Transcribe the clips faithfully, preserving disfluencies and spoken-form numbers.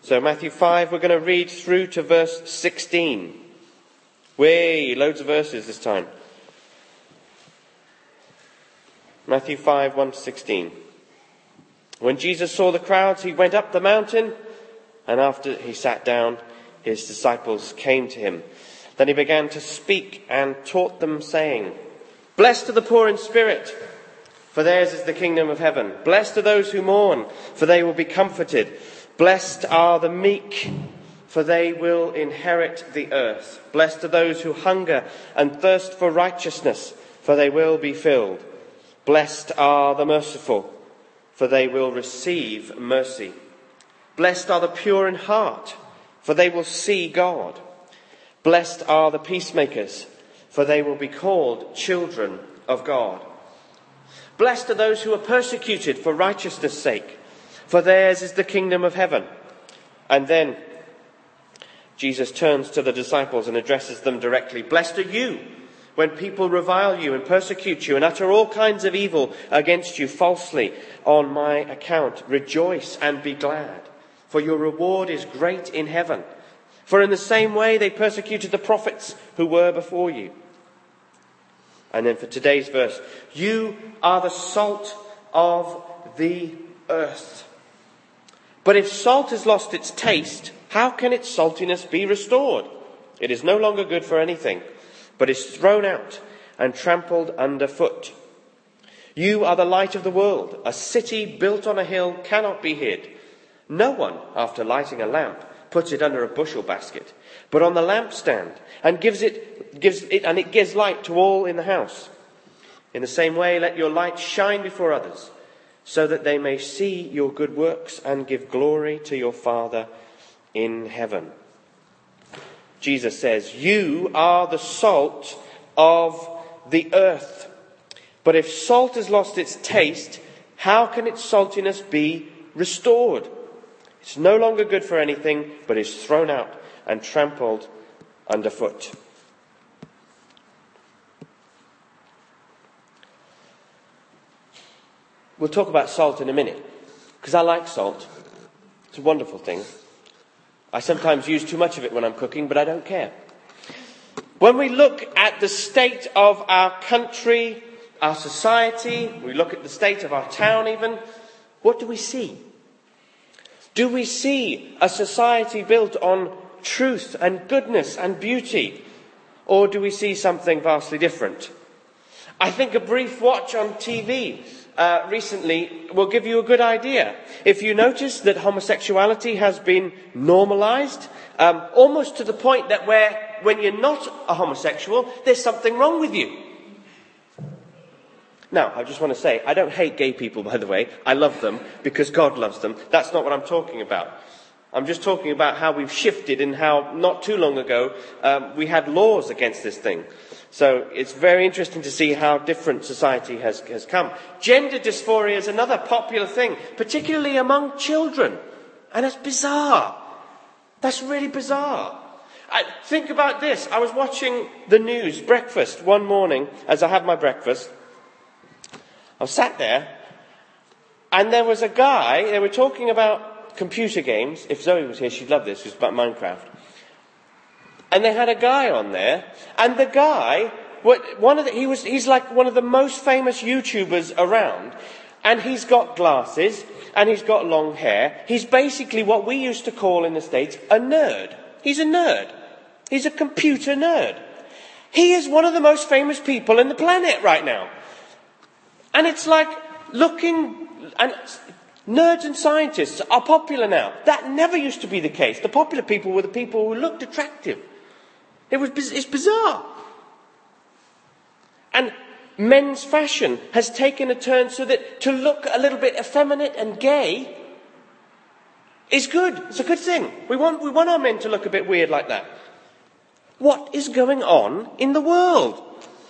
So Matthew five, we're going to read through to verse sixteen. Way, loads of verses this time. Matthew five, one to sixteen. When Jesus saw the crowds, he went up the mountain, and after he sat down, his disciples came to him. Then he began to speak and taught them, saying, "Blessed are the poor in spirit, for theirs is the kingdom of heaven. Blessed are those who mourn, for they will be comforted. Blessed are the meek, for they will inherit the earth. Blessed are those who hunger and thirst for righteousness, for they will be filled. Blessed are the merciful, for they will receive mercy. Blessed are the pure in heart, for they will see God. Blessed are the peacemakers, for they will be called children of God. Blessed are those who are persecuted for righteousness' sake, for theirs is the kingdom of heaven." And then Jesus turns to the disciples and addresses them directly. "Blessed are you when people revile you and persecute you and utter all kinds of evil against you falsely on my account. Rejoice and be glad, for your reward is great in heaven. For in the same way they persecuted the prophets who were before you." And then for today's verse, "You are the salt of the earth. But if salt has lost its taste, how can its saltiness be restored? It is no longer good for anything, but is thrown out and trampled underfoot. You are the light of the world. A city built on a hill cannot be hid. No one, after lighting a lamp, puts it under a bushel basket, but on the lampstand, and gives it, gives it, and it gives light to all in the house. In the same way, let your light shine before others, so that they may see your good works and give glory to your Father in heaven." Jesus says, "You are the salt of the earth. But if salt has lost its taste, how can its saltiness be restored? It's no longer good for anything, but is thrown out and trampled underfoot." We'll talk about salt in a minute, because I like salt. It's a wonderful thing. I sometimes use too much of it when I'm cooking, but I don't care. When we look at the state of our country, our society, we look at the state of our town even, what do we see? Do we see a society built on truth and goodness and beauty? Or do we see something vastly different? I think a brief watch on T V uh, recently will give you a good idea. If you notice that homosexuality has been normalised, um, almost to the point that where, when you're not a homosexual, there's something wrong with you. Now, I just want to say, I don't hate gay people, by the way. I love them because God loves them. That's not what I'm talking about. I'm just talking about how we've shifted and how not too long ago um, we had laws against this thing. So it's very interesting to see how different society has, has come. Gender dysphoria is another popular thing, particularly among children. And it's bizarre. That's really bizarre. I, think about this. I was watching the news, breakfast, one morning as I had my breakfast. I was sat there, and there was a guy, they were talking about computer games. If Zoe was here, she'd love this, it's about Minecraft. And they had a guy on there, and the guy, one of the, he was, he's like one of the most famous YouTubers around, and he's got glasses, and he's got long hair. He's basically what we used to call in the States a nerd. He's a nerd. He's a computer nerd. He is one of the most famous people on the planet right now. And it's like looking, and nerds and scientists are popular now. That never used to be the case. The popular people were the people who looked attractive. It was, it's bizarre. And men's fashion has taken a turn so that to look a little bit effeminate and gay is good. It's a good thing. We want, we want our men to look a bit weird like that. What is going on in the world?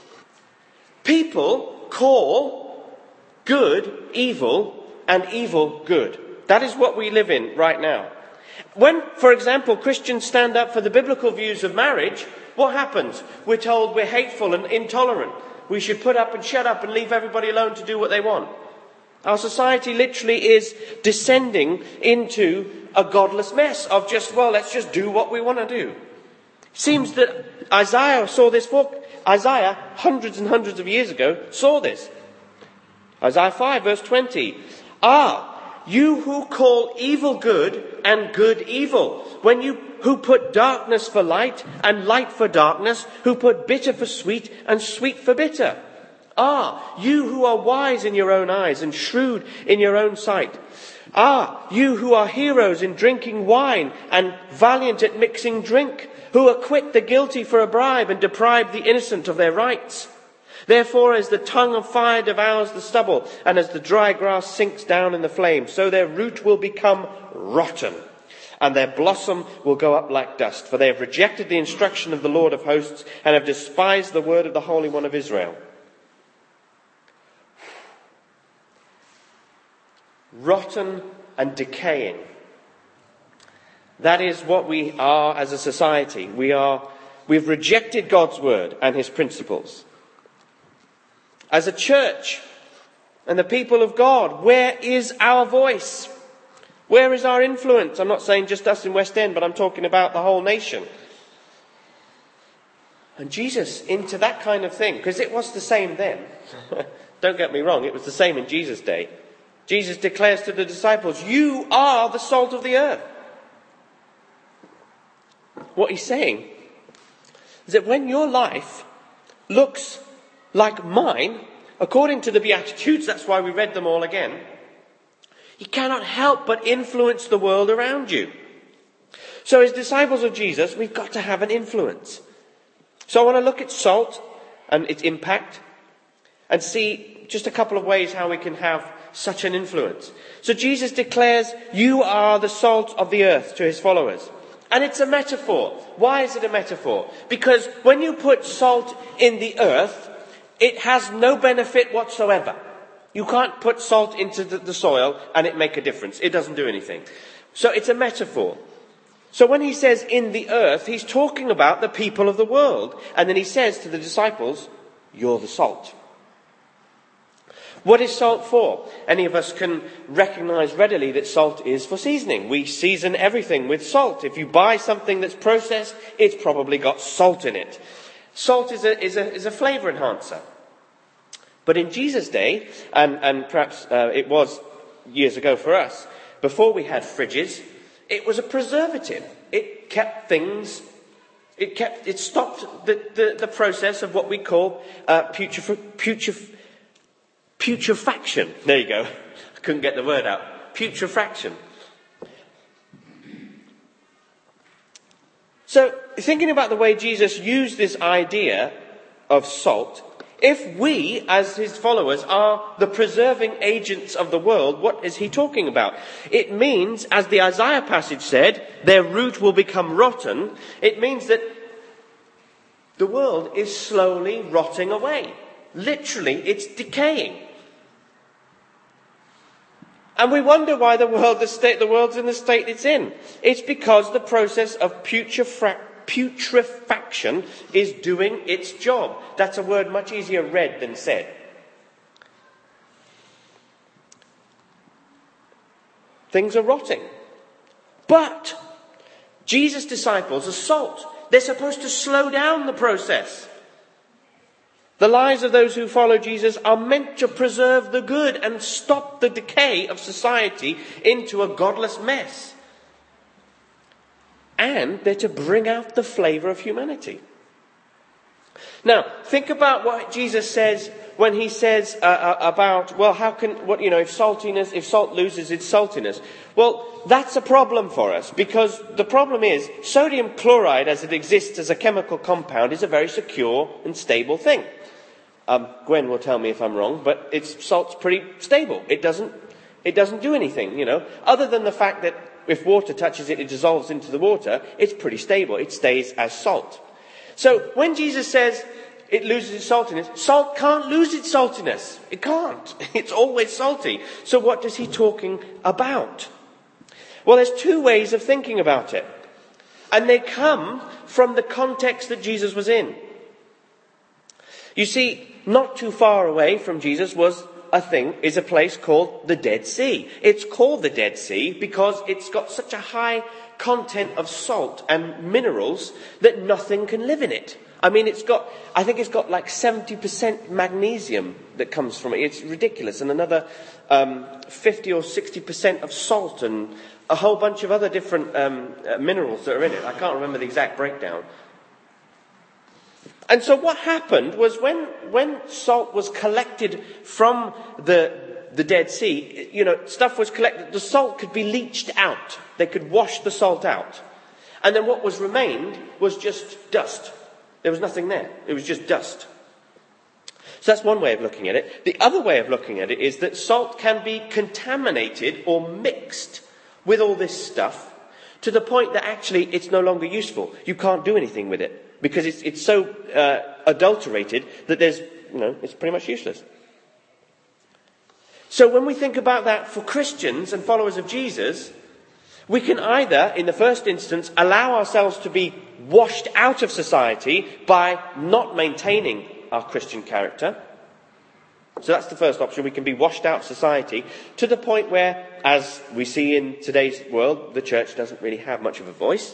People call good evil and evil good. That is what we live in right now. When, for example, Christians stand up for the biblical views of marriage, what happens? We're told we're hateful and intolerant. We should put up and shut up and leave everybody alone to do what they want. Our society literally is descending into a godless mess of just, well, let's just do what we want to do. Seems that Isaiah saw this for, Isaiah, hundreds and hundreds of years ago, saw this. Isaiah five, verse twenty. Ah, you who call evil good and good evil, when you who put darkness for light and light for darkness, who put bitter for sweet and sweet for bitter. Ah, you who are wise in your own eyes and shrewd in your own sight. Ah, you who are heroes in drinking wine and valiant at mixing drink, who acquit the guilty for a bribe and deprive the innocent of their rights. Therefore, as the tongue of fire devours the stubble, and as the dry grass sinks down in the flame, so their root will become rotten, and their blossom will go up like dust. For they have rejected the instruction of the Lord of hosts, and have despised the word of the Holy One of Israel. Rotten and decaying. That is what we are as a society. We are, we've rejected God's word and his principles. As a church and the people of God, where is our voice? Where is our influence? I'm not saying just us in West End, but I'm talking about the whole nation. And Jesus into that kind of thing, because it was the same then. Don't get me wrong, it was the same in Jesus' day. Jesus declares to the disciples, you are the salt of the earth. What he's saying is that when your life looks like mine, according to the Beatitudes, that's why we read them all again, you cannot help but influence the world around you. So as disciples of Jesus, we've got to have an influence. So I want to look at salt and its impact and see just a couple of ways how we can have such an influence. So Jesus declares, you are the salt of the earth to his followers. And it's a metaphor. Why is it a metaphor? Because when you put salt in the earth, it has no benefit whatsoever. You can't put salt into the, the soil and it make a difference. It doesn't do anything. So it's a metaphor. So when he says in the earth, he's talking about the people of the world. And then he says to the disciples, you're the salt. What is salt for? Any of us can recognize readily that salt is for seasoning. We season everything with salt. If you buy something that's processed, it's probably got salt in it. Salt is a, is a, is a flavor enhancer. But in Jesus' day, and, and perhaps uh, it was years ago for us, before we had fridges, it was a preservative. It kept things, it kept, it stopped the, the, the process of what we call uh, putref- putref- putrefaction. There you go. I couldn't get the word out. Putrefaction. So, thinking about the way Jesus used this idea of salt, if we, as his followers, are the preserving agents of the world, what is he talking about? It means, as the Isaiah passage said, their root will become rotten. It means that the world is slowly rotting away. Literally, it's decaying. And we wonder why the world, the state, the world's in the state it's in. It's because the process of putrefra- putrefaction is doing its job. That's a word much easier read than said. Things are rotting. But Jesus' disciples are salt. They're supposed to slow down the process. The lives of those who follow Jesus are meant to preserve the good and stop the decay of society into a godless mess. And they're to bring out the flavour of humanity. Now, think about what Jesus says when he says uh, about, well, how can, what, you know, if saltiness, if salt loses its saltiness. Well, that's a problem for us, because the problem is sodium chloride as it exists as a chemical compound is a very secure and stable thing. Um, Gwen will tell me if I'm wrong, but it's, salt's pretty stable. It doesn't, it doesn't do anything, you know, other than the fact that if water touches it, it dissolves into the water. It's pretty stable. It stays as salt. So when Jesus says it loses its saltiness, salt can't lose its saltiness. It can't. It's always salty. So what is he talking about? Well, there's two ways of thinking about it. And they come from the context that Jesus was in. You see, not too far away from Jesus was a thing, is a place called the Dead Sea. It's called the Dead Sea because it's got such a high content of salt and minerals that nothing can live in it. I mean, it's got, I think it's got like seventy percent magnesium that comes from it. It's ridiculous. And another um, fifty or sixty percent of salt and a whole bunch of other different um, uh, minerals that are in it. I can't remember the exact breakdown. And so what happened was when, when salt was collected from the, the Dead Sea, you know, stuff was collected, the salt could be leached out. They could wash the salt out. And then what was remained was just dust. There was nothing there. It was just dust. So that's one way of looking at it. The other way of looking at it is that salt can be contaminated or mixed with all this stuff to the point that actually it's no longer useful. You can't do anything with it because it's, it's so uh, adulterated that there's, you know, it's pretty much useless. So when we think about that for Christians and followers of Jesus, we can either, in the first instance, allow ourselves to be washed out of society by not maintaining our Christian character. So that's the first option. We can be washed out of society to the point where, as we see in today's world, the church doesn't really have much of a voice.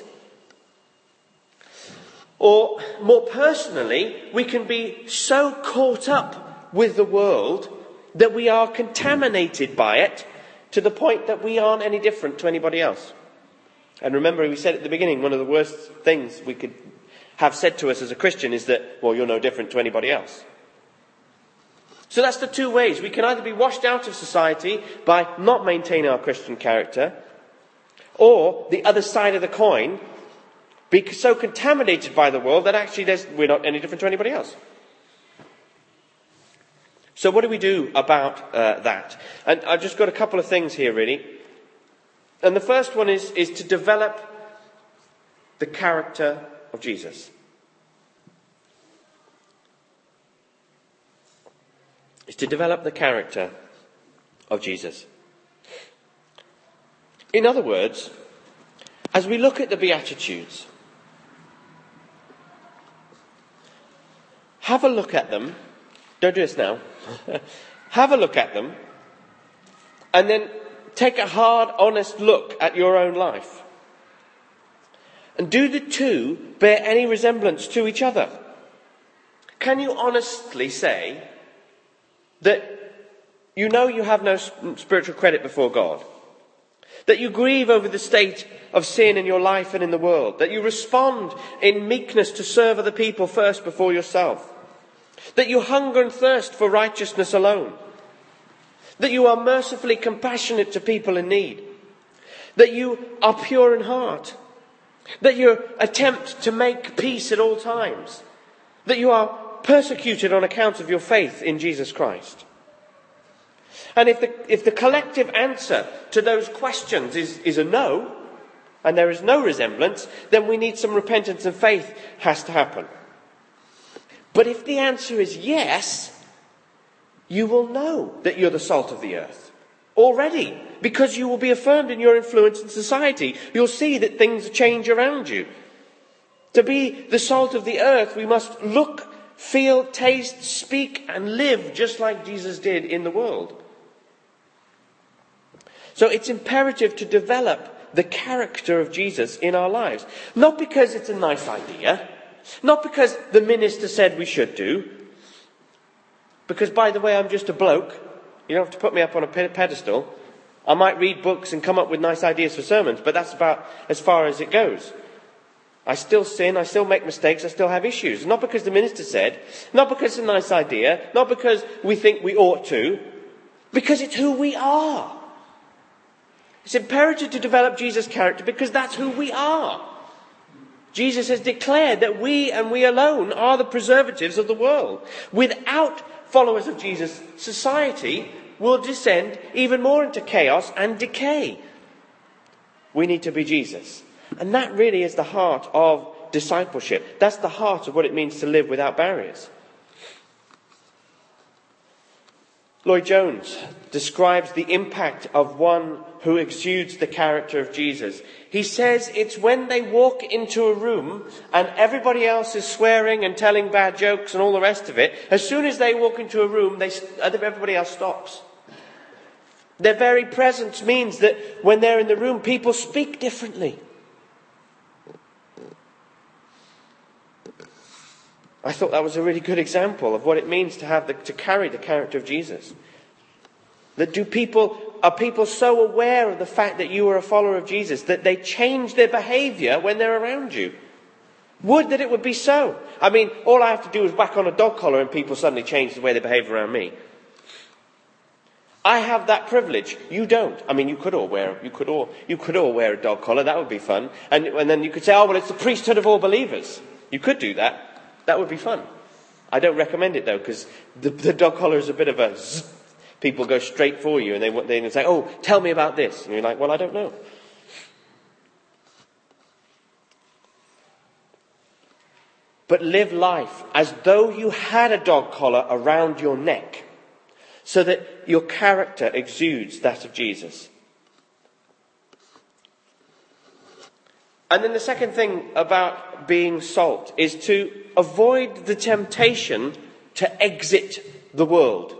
Or, more personally, we can be so caught up with the world that we are contaminated by it to the point that we aren't any different to anybody else. And remember, we said at the beginning, one of the worst things we could have said to us as a Christian is that, well, you're no different to anybody else. So that's the two ways. We can either be washed out of society by not maintaining our Christian character, or the other side of the coin, be so contaminated by the world that actually there's, we're not any different to anybody else. So what do we do about uh, that? And I've just got a couple of things here, really. And the first one is, is to develop the character of Jesus. Is to develop the character of Jesus. In other words, as we look at the Beatitudes, have a look at them. Don't do this now. Have a look at them and then take a hard, honest look at your own life. And do the two bear any resemblance to each other? Can you honestly say that you know you have no spiritual credit before God? That you grieve over the state of sin in your life and in the world? That you respond in meekness to serve other people first before yourself? That you hunger and thirst for righteousness alone? That you are mercifully compassionate to people in need? That you are pure in heart? That you attempt to make peace at all times? That you are persecuted on account of your faith in Jesus Christ? And if the, if the collective answer to those questions is, is a no, and there is no resemblance, then we need some repentance and faith has to happen. But if the answer is yes, you will know that you're the salt of the earth already, because you will be affirmed in your influence in society. You'll see that things change around you. To be the salt of the earth, we must look, feel, taste, speak, and live just like Jesus did in the world. So it's imperative to develop the character of Jesus in our lives. Not because it's a nice idea, not because the minister said we should do, because, by the way, I'm just a bloke. You don't have to put me up on a pedestal. I might read books and come up with nice ideas for sermons, but that's about as far as it goes. I still sin, I still make mistakes, I still have issues. Not because the minister said, not because it's a nice idea, not because we think we ought to, because it's who we are. It's imperative to develop Jesus' character because that's who we are. Jesus has declared that we and we alone are the preservatives of the world. Without followers of Jesus, society will descend even more into chaos and decay. We need to be Jesus. And that really is the heart of discipleship. That's the heart of what it means to live without barriers. Lloyd Jones describes the impact of one who exudes the character of Jesus. He says it's when they walk into a room and everybody else is swearing and telling bad jokes and all the rest of it. As soon as they walk into a room, they, everybody else stops. Their very presence means that when they're in the room, people speak differently. I thought that was a really good example of what it means to have the, to carry the character of Jesus. That do people are people so aware of the fact that you are a follower of Jesus that they change their behaviour when they're around you? Would that it would be so. I mean, all I have to do is whack on a dog collar and people suddenly change the way they behave around me. I have that privilege. You don't. I mean, you could all wear you could all you could all wear a dog collar. That would be fun. And and then you could say, oh well, it's the priesthood of all believers. You could do that. That would be fun. I don't recommend it though, because the, the dog collar is a bit of a zzz. People go straight for you and they they say, oh, tell me about this. And you're like, well, I don't know. But live life as though you had a dog collar around your neck, so that your character exudes that of Jesus. And then the second thing about being salt is to avoid the temptation to exit the world.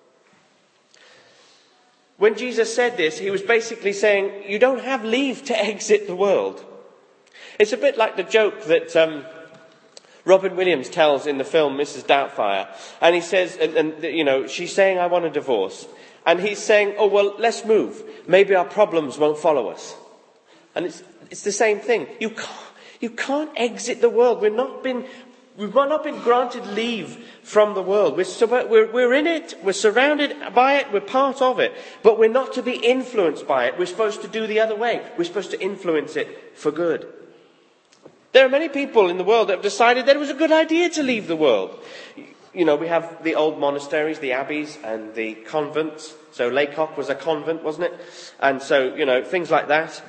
When Jesus said this, he was basically saying, you don't have leave to exit the world. It's a bit like the joke that um, Robin Williams tells in the film Missus Doubtfire. And he says, and, and you know, she's saying, I want a divorce. And he's saying, oh, well, let's move. Maybe our problems won't follow us. And it's it's the same thing. You can't, you can't exit the world. We've not been, we've not been granted leave from the world. We're, we're, we're in it. We're surrounded by it. We're part of it. But we're not to be influenced by it. We're supposed to do the other way. We're supposed to influence it for good. There are many people in the world that have decided that it was a good idea to leave the world. You know, we have the old monasteries, the abbeys and the convents. So Laycock was a convent, wasn't it? And so, you know, things like that.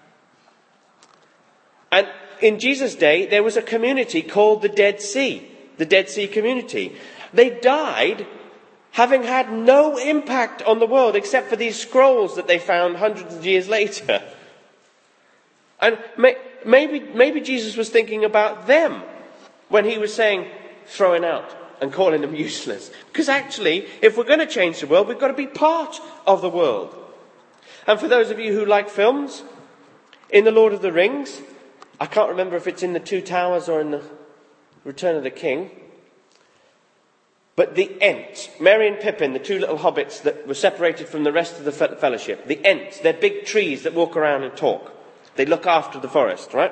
And in Jesus' day, there was a community called the Dead Sea, the Dead Sea community. They died having had no impact on the world except for these scrolls that they found hundreds of years later. And may, maybe, maybe Jesus was thinking about them when he was saying, throwing out and calling them useless. Because actually, if we're going to change the world, we've got to be part of the world. And for those of you who like films, in The Lord of the Rings, I can't remember if it's in the Two Towers or in the Return of the King, but the Ents, Merry and Pippin, the two little hobbits that were separated from the rest of the fellowship, the Ents, they're big trees that walk around and talk. They look after the forest, right?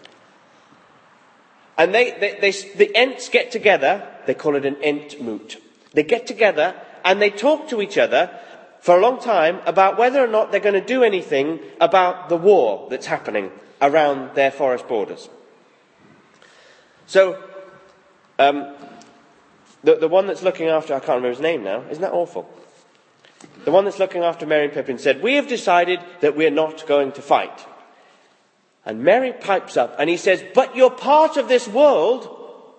And they, they, they, the Ents get together, they call it an Entmoot. They get together and they talk to each other for a long time about whether or not they're going to do anything about the war that's happening around their forest borders. So, um, the, the one that's looking after, I can't remember his name now, isn't that awful? The one that's looking after Merry and Pippin said, we have decided that we're not going to fight. And Merry pipes up and he says, but you're part of this world.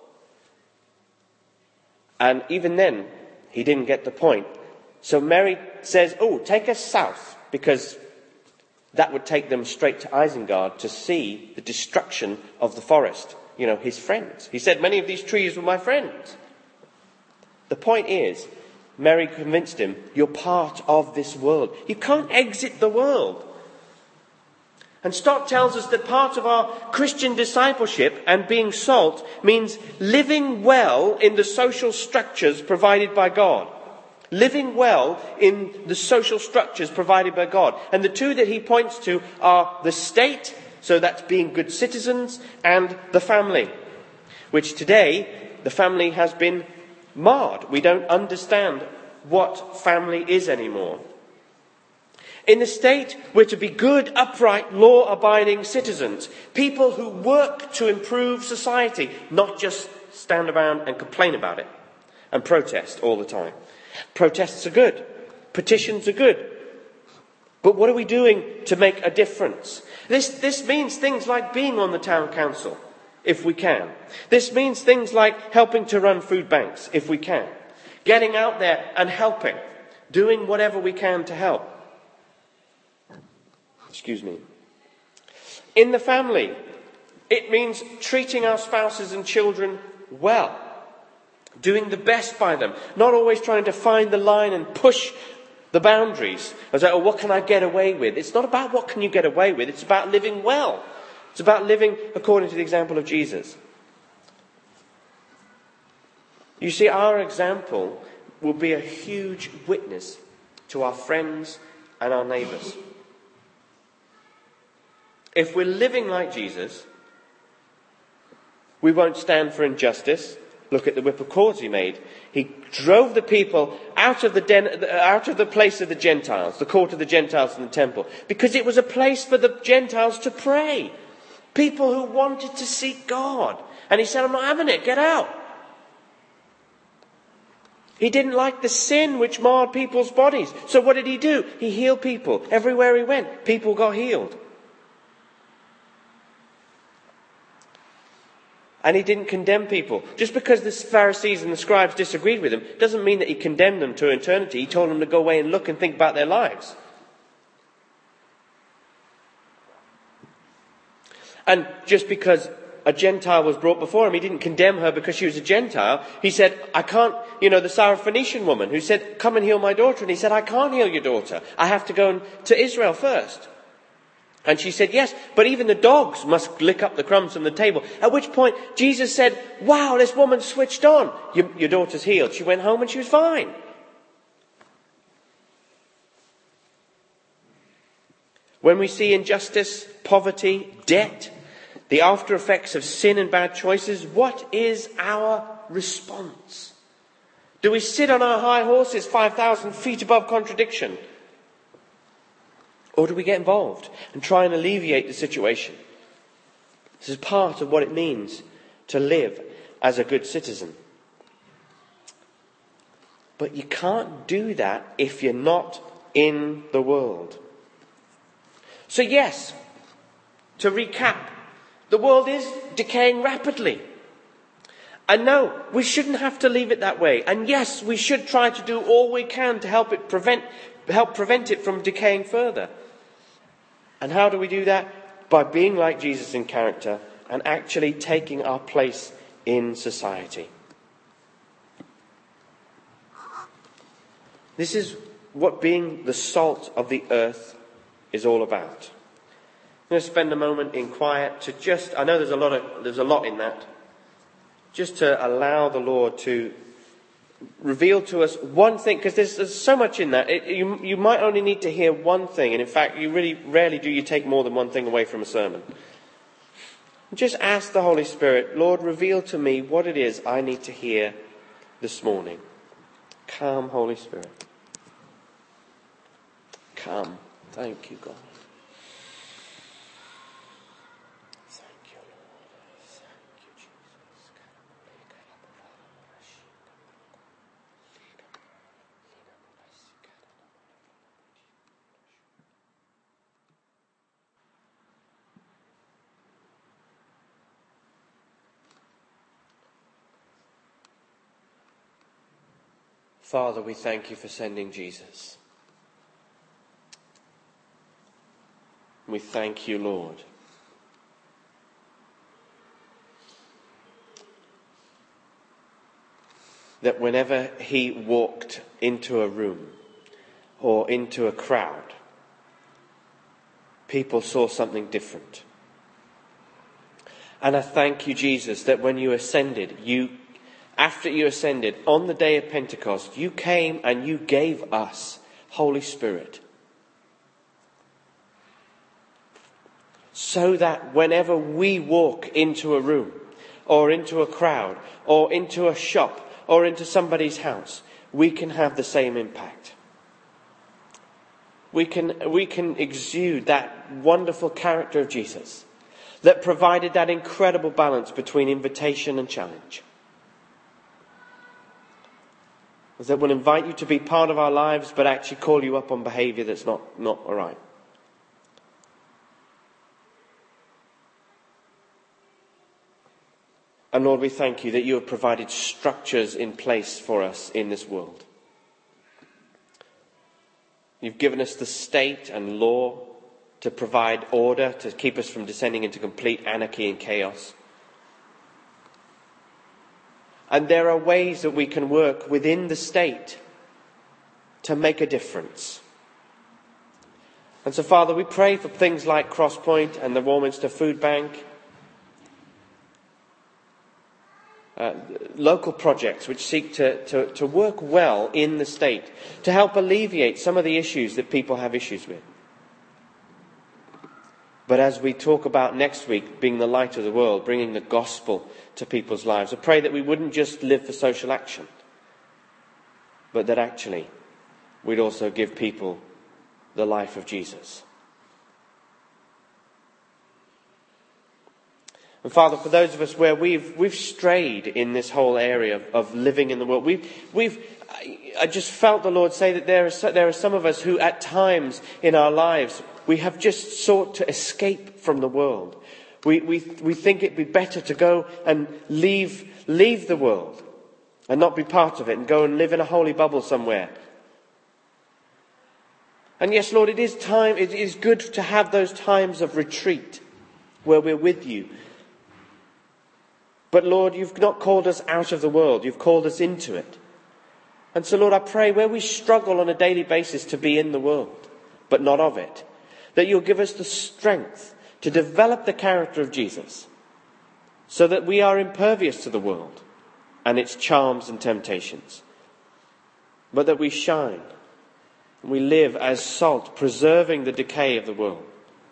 And even then, he didn't get the point. So Merry says, oh, take us south, because that would take them straight to Isengard to see the destruction of the forest. You know, his friends. He said, many of these trees were my friends. The point is, Merry convinced him, you're part of this world. You can't exit the world. And Stott tells us that part of our Christian discipleship and being salt means living well in the social structures provided by God. Living well in the social structures provided by God. And the two that he points to are the state, so that's being good citizens, and the family. Which today, the family has been marred. We don't understand what family is anymore. In the state, we're to be good, upright, law-abiding citizens. People who work to improve society, not just stand around and complain about it and protest all the time. Protests are good. Petitions are good. But what are we doing to make a difference? This, this means things like being on the town council, if we can. This means things like helping to run food banks, if we can. Getting out there and helping. doing whatever we can to help. Excuse me. In the family, it means treating our spouses and children well, doing the best by them, not always trying to find the line and push the boundaries. I was like, oh, what can I get away with? It's not about what can you get away with. It's about living well. It's about living according to the example of Jesus. You see, our example will be a huge witness to our friends and our neighbours. If we're living like Jesus, we won't stand for injustice. Look at the whip of cords he made. He drove the people out of the den, out of the place of the Gentiles, the court of the Gentiles in the temple, because it was a place for the Gentiles to pray. People who wanted to seek God. And he said, I'm not having it, get out. He didn't like the sin which marred people's bodies. So what did he do? He healed people. Everywhere he went, people got healed. And he didn't condemn people. Just because the Pharisees and the scribes disagreed with him doesn't mean that he condemned them to eternity. He told them to go away and look and think about their lives. And just because a Gentile was brought before him, he didn't condemn her because she was a Gentile. He said, I can't, you know, the Syrophoenician woman who said, come and heal my daughter. And he said, I can't heal your daughter. I have to go to Israel first. And she said, yes, but even the dogs must lick up the crumbs from the table. At which point Jesus said, wow, this woman switched on. Your, your daughter's healed. She went home and she was fine. When we see injustice, poverty, debt, the after effects of sin and bad choices, what is our response? Do we sit on our high horses five thousand feet above contradiction? Or do we get involved and try and alleviate the situation? This is part of what it means to live as a good citizen. But you can't do that if you're not in the world. So yes, to recap, the world is decaying rapidly. And no, we shouldn't have to leave it that way. And yes, we should try to do all we can to help it prevent, help prevent it from decaying further. And how do we do that? By being like Jesus in character and actually taking our place in society. This is what being the salt of the earth is all about. I'm going to spend a moment in quiet to just, I know there's a lot of, there's a lot in that, just to allow the Lord to reveal to us one thing, because there's, there's so much in that. It, you, you might only need to hear one thing, and in fact, you really rarely do you take more than one thing away from a sermon. Just ask the Holy Spirit, Lord, reveal to me what it is I need to hear this morning. Come, Holy Spirit. Come. Thank you, God. Father, we thank you for sending Jesus. We thank you, Lord, that whenever he walked into a room or into a crowd, people saw something different. And I thank you, Jesus, that when you ascended, you After you ascended, on the day of Pentecost, you came and you gave us Holy Spirit. So that whenever we walk into a room, or into a crowd, or into a shop, or into somebody's house, we can have the same impact. We can, we can exude that wonderful character of Jesus that provided that incredible balance between invitation and challenge. That will invite you to be part of our lives, but actually call you up on behaviour that's not, not all right. And Lord, we thank you that you have provided structures in place for us in this world. You've given us the state and law to provide order, to keep us from descending into complete anarchy and chaos. And there are ways that we can work within the state to make a difference. And so, Father, we pray for things like Crosspoint and the Warminster Food Bank, uh, local projects which seek to, to, to work well in the state, to help alleviate some of the issues that people have issues with. But as we talk about next week, being the light of the world, bringing the gospel to people's lives, I pray that we wouldn't just live for social action, but that actually we'd also give people the life of Jesus. And Father, for those of us where we've we've strayed in this whole area of, of living in the world, we've we've I just felt the Lord say that there are there are some of us who, at times in our lives, we have just sought to escape from the world. We we we think it'd be better to go and leave leave the world and not be part of it, and go and live in a holy bubble somewhere. And yes, Lord, it is time, it is good to have those times of retreat where we're with you. But Lord, you've not called us out of the world, you've called us into it. And so, Lord, I pray where we struggle on a daily basis to be in the world, but not of it, that you'll give us the strength to develop the character of Jesus, so that we are impervious to the world and its charms and temptations, but that we shine. We live as salt, preserving the decay of the world.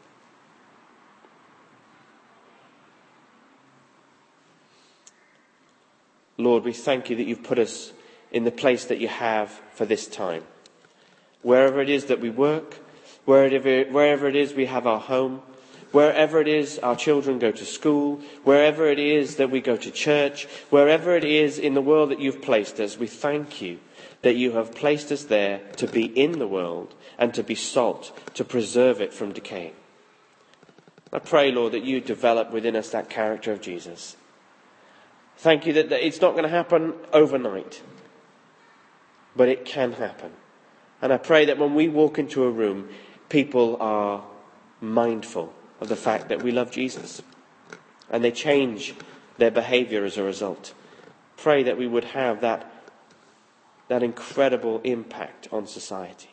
Lord, we thank you that you've put us in the place that you have for this time. Wherever it is that we work, wherever, wherever it is we have our home, wherever it is our children go to school, wherever it is that we go to church, wherever it is in the world that you've placed us, we thank you that you have placed us there to be in the world and to be salt, to preserve it from decaying. I pray, Lord, that you develop within us that character of Jesus. Thank you that, that it's not going to happen overnight, but it can happen. And I pray that when we walk into a room, people are mindful of the fact that we love Jesus, and they change their behaviour as a result. Pray that we would have that that incredible impact on society.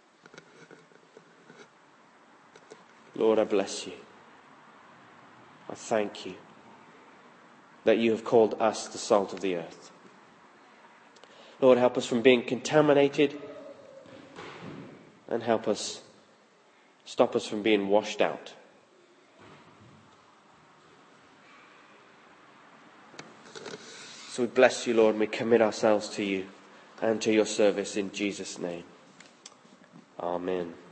Lord, I bless you. I thank you that you have called us the salt of the earth. Lord, help us from being contaminated, and help us, stop us from being washed out. So we bless you, Lord, and we commit ourselves to you and to your service in Jesus' name. Amen.